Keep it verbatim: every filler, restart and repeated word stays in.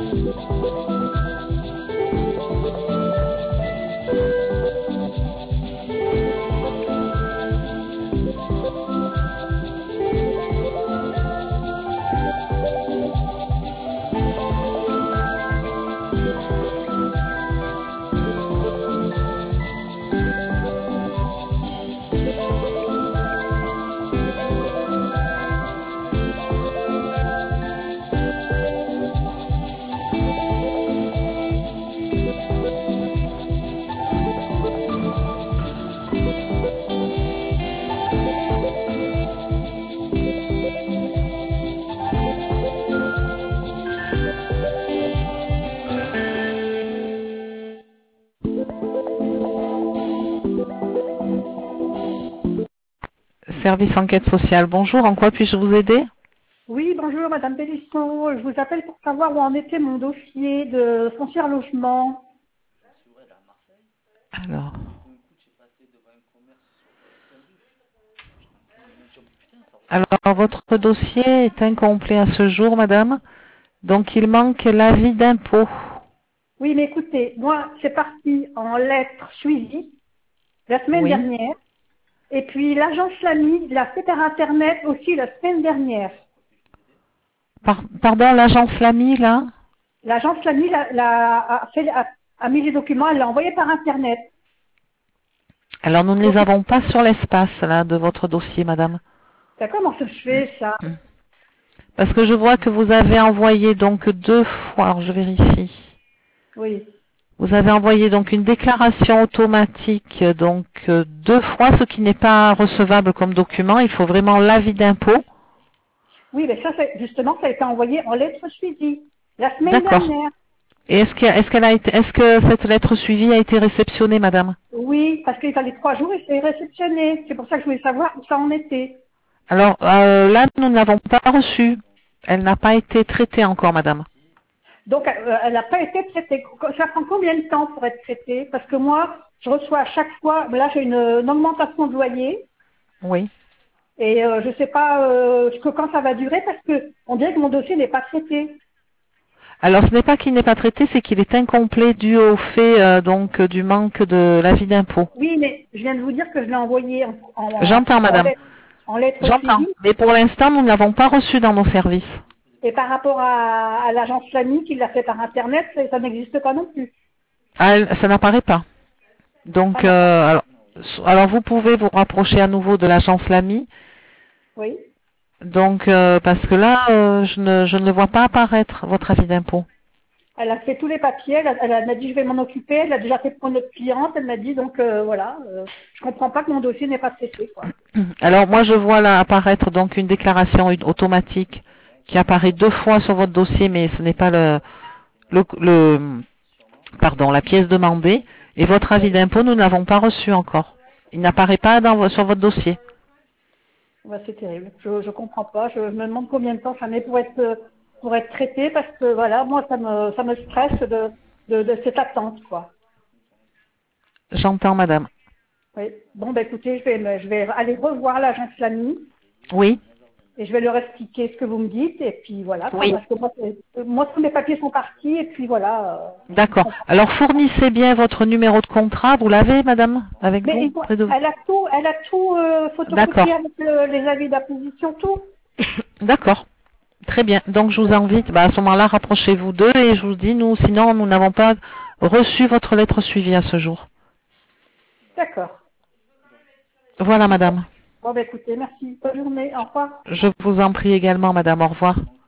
Service enquête sociale, bonjour, en quoi puis-je vous aider? Oui, bonjour Madame Bellisson. Je vous appelle pour savoir où en était mon dossier de foncière logement. Alors, alors, votre dossier est incomplet à ce jour, madame, donc il manque l'avis d'impôt. Oui, mais écoutez, moi, c'est parti en lettres suivies la semaine Oui. dernière. Et puis l'agence l'a mis, l'a fait par Internet aussi la semaine dernière. Par- pardon, l'agence l'a mis, là? L'agence l'a mis, l'a, l'a- a, fait- a- a mis les documents, elle l'a envoyé par Internet. Alors, nous ne Donc, les avons pas sur l'espace, là, de votre dossier, madame. ça, comment ça se fait, ça? Parce que je vois que vous avez envoyé donc deux fois, alors je vérifie. Oui. Vous avez envoyé donc une déclaration automatique, donc euh, deux fois, ce qui n'est pas recevable comme document. Il faut vraiment l'avis d'impôt. Oui, mais ça, c'est- justement, ça a été envoyé en lettres suivies la semaine D'accord. dernière. Et est-ce que, est-ce qu'elle a été, est-ce que cette lettre suivie a été réceptionnée, madame? Oui, parce qu'il fallait trois jours et c'est réceptionné. C'est pour ça que je voulais savoir où ça en était. Alors euh, là, nous ne l'avons pas reçue. Elle n'a pas été traitée encore, madame. Donc, euh, elle n'a pas été traitée. Ça prend combien de temps pour être traitée? Parce que moi, je reçois à chaque fois, là j'ai une, une augmentation de loyer Oui. et euh, je ne sais pas euh, que quand ça va durer parce que on dirait que mon dossier n'est pas traité. Alors ce n'est pas qu'il n'est pas traité, c'est qu'il est incomplet dû au fait euh, donc du manque de l'avis d'impôt. Oui, mais je viens de vous dire que je l'ai envoyé en, en, en, J'entends, en madame. lettres, en lettres J'entends. suivies Mais pour l'instant, nous ne l'avons pas reçu dans nos services. et par rapport à, à l'agence Lamy qui l'a fait par Internet, ça, ça n'existe pas non plus. Ah, elle- ça n'apparaît pas. Ça Donc, n'a pas. euh, alors, so- alors vous pouvez vous rapprocher à nouveau de l'agence Lamy. Oui. Donc, euh, parce que là, euh, je, ne, je ne le vois pas apparaître, votre avis d'impôt. Elle a fait tous les papiers, elle, a- elle a- elle m'a dit je vais m'en occuper, elle a déjà fait pour notre cliente, elle m'a dit donc euh, voilà, euh, je comprends pas que mon dossier n'est pas traité quoi. Alors, moi, je vois là apparaître donc une déclaration une- automatique qui apparaît deux fois sur votre dossier, mais ce n'est pas le, le, le- pardon, la pièce demandée. Et votre avis Oui. d'impôt, nous ne l'avons pas reçu encore. Il n'apparaît pas dans, vo- sur votre dossier. Ouais, c'est terrible. Je, je comprends pas. Je, je me demande combien de temps ça met pour être euh, pour être traité parce que voilà, moi ça me ça me stresse de de, de cette attente quoi. J'entends, madame. Oui. Bon bah écoutez, je vais me- je vais aller revoir l'agence Lamy Oui, et je vais leur expliquer ce que vous me dites et puis voilà quoi, oui. parce que moi c'est- moi tous mes papiers sont partis et puis voilà, euh, je D'accord. comprends. Alors fournissez bien votre numéro de contrat. Vous l'avez, madame, avec Mais vous, il faut- près de vous? elle a tout, elle a tout euh, photocopié D'accord. avec le- les avis d'acquisition, tout. D'accord. Très bien. Donc je vous invite, bah, à ce moment-là, rapprochez-vous d'eux et je vous dis, nous, sinon, nous n'avons pas reçu votre lettre suivie à ce jour. D'accord. Voilà, madame. Bon, bah, écoutez, merci. Bonne journée. Au revoir. Je vous en prie également, madame. Au revoir.